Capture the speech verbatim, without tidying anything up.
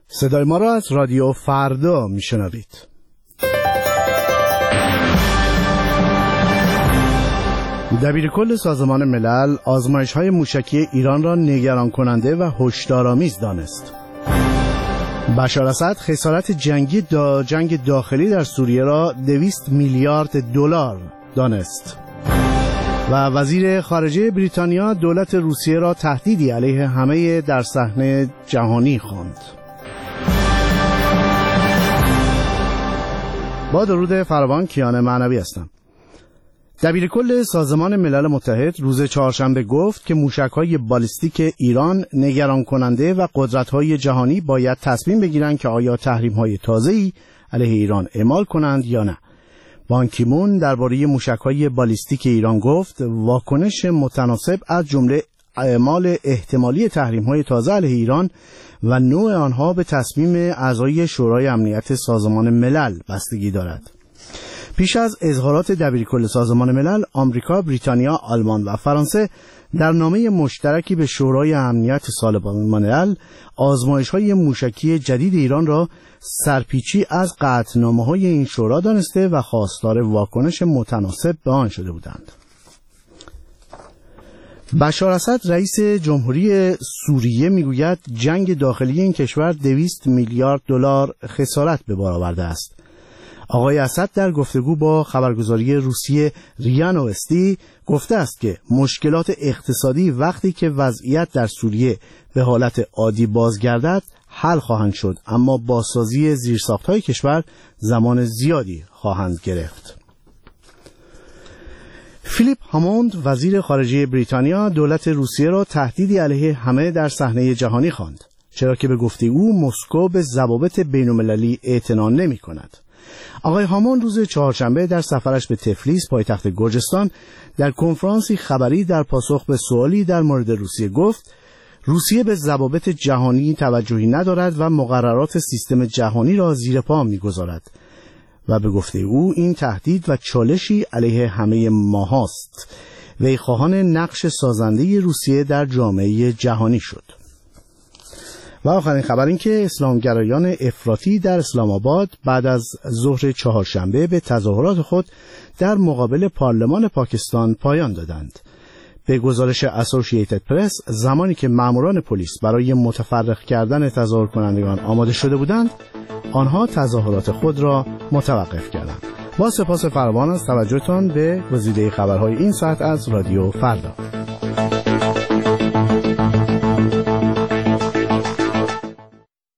صدای ما را از رادیو فردا میشنوید. دبیرکل سازمان ملل آزمایش‌های موشکی ایران را نگران کننده و هشدارآمیز دانست. بشار اسد خسارت جنگی دا جنگ داخلی در سوریه را دویست میلیارد دلار دانست. و وزیر خارجه بریتانیا دولت روسیه را تهدیدی علیه همه در صحنه جهانی خواند. با درود فراوان، کیان معنوی هستم. دبیرکل سازمان ملل متحد روز چهارشنبه گفت که موشک‌های بالیستیک ایران نگران کننده و قدرت‌های جهانی باید تصمیم بگیرند که آیا تحریم‌های تازه‌ای علیه ایران اعمال کنند یا نه. بان کی مون درباره موشک‌های بالیستیک ایران گفت واکنش متناسب از جمله اعمال احتمالی تحریم‌های تازه علیه ایران و نوع آنها به تصمیم اعضای شورای امنیت سازمان ملل بستگی دارد. پیش از اظهارات دبیرکل سازمان ملل، آمریکا، بریتانیا، آلمان و فرانسه در نامه مشترکی به شورای امنیت سازمان ملل آزمایش‌های موشکی جدید ایران را سرپیچی از قطعنامه‌های این شورا دانسته و خواستار واکنش متناسب به آن شده بودند. بشار اسد رئیس جمهوری سوریه میگوید جنگ داخلی این کشور دویست میلیارد دلار خسارت به بار آورده است. آقای اسد در گفتگو با خبرگزاری روسیه ریا نوستی گفته است که مشکلات اقتصادی وقتی که وضعیت در سوریه به حالت عادی بازگردد حل خواهند شد، اما بازسازی زیرساخت‌های کشور زمان زیادی خواهند گرفت. فیلیپ هاموند وزیر خارجه بریتانیا دولت روسیه را تهدیدی علیه همه در صحنه جهانی خواند، چرا که به گفته او مسکو به ضوابط بین‌المللی اعتنا نمی‌کند. آقای هاموند روز چهارشنبه در سفرش به تفلیس پایتخت گرجستان در کنفرانسی خبری در پاسخ به سوالی در مورد روسیه گفت روسیه به ضوابط جهانی توجهی ندارد و مقررات سیستم جهانی را زیر پا می‌گذارد و به گفته او این تهدید و چالشی علیه همه ما هاست. وی خواهان نقش سازنده روسیه در جامعه جهانی شد. و آخرین خبر این که اسلامگرایان افراطی در اسلام آباد بعد از ظهر چهارشنبه به تظاهرات خود در مقابل پارلمان پاکستان پایان دادند. به گزارش اسوسییتد پرس، زمانی که ماموران پلیس برای متفرق کردن تظاهر کنندگان آماده شده بودند، آنها تظاهرات خود را متوقف کردند. با سپاس فراوان از توجهتان به گزیده خبرهای این ساعت از رادیو فردا.